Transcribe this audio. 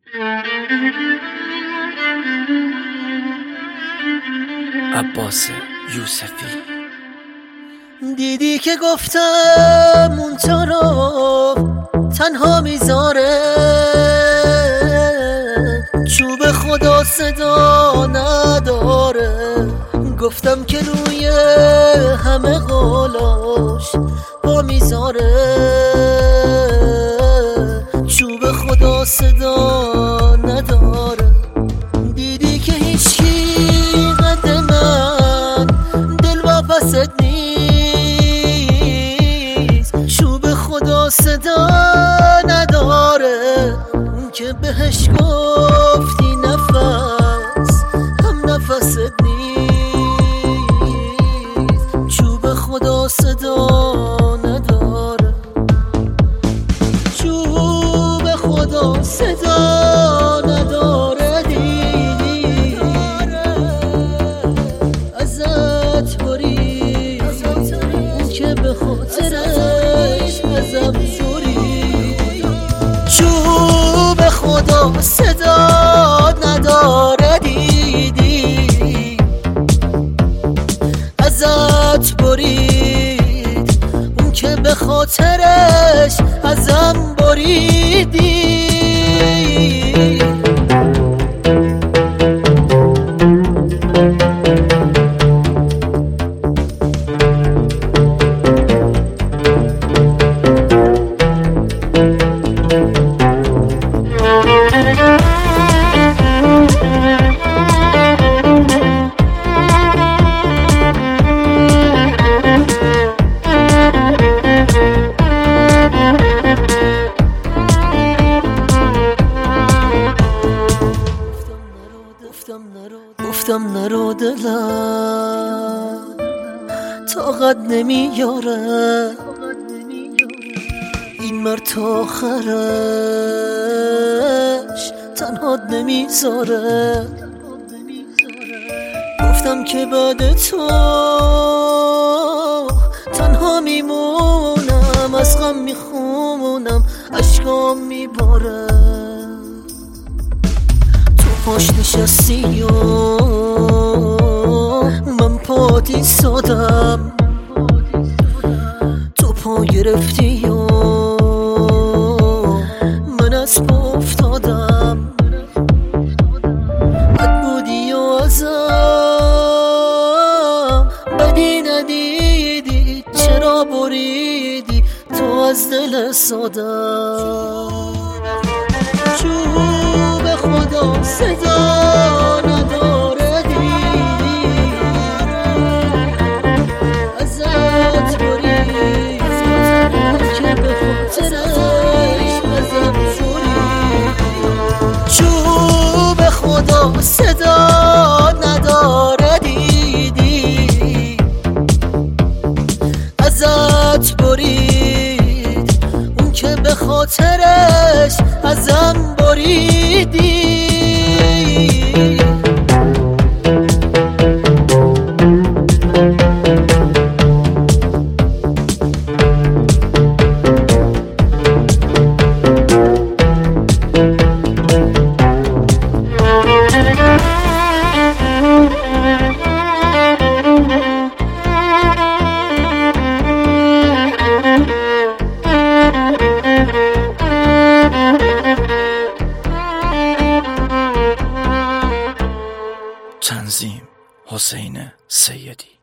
عباس یوسفی. دیدی که گفتم اون تو رو تنها میذاره، چوب خدا صدا نداره. گفتم که روی همه قولاش با میذاره، چوب خدا صدا نداره. دیدی که هیچکی قد من دل واپست نیست، چوب خدا صدا نداره. اون که بهش گفتی نفس هم نفست نیست، چوب خدا صدا نداره. چوب خدا صدا نداره. دیدی ازت برید اون که به خاطرش ازم زورید. چوب خدا صدا نداره. دیدی ازت برید اون که به خاطرش ازم بریدی. گفتم نرو دلم طاقت نمیاره، این مرد تا آخرش تنهات نمیذاره. گفتم که بعد تو تنها میمونم، از غم میخونم اشکام میباره. پاش نشستی و من پات ایستادم، تو پا گرفتی و من از پا افتادم. بد بودی و ازم بدی ندیدی، چرا بریدی تو از دل سادم. چوب خدا صدا نداره. دیدی ازت برید که به خاطرش ازم زورید. چوب خدا صدا نداره. دیدی ازت برید اون که به خاطرش ازم بریدی. تنظیم حسین سیدی.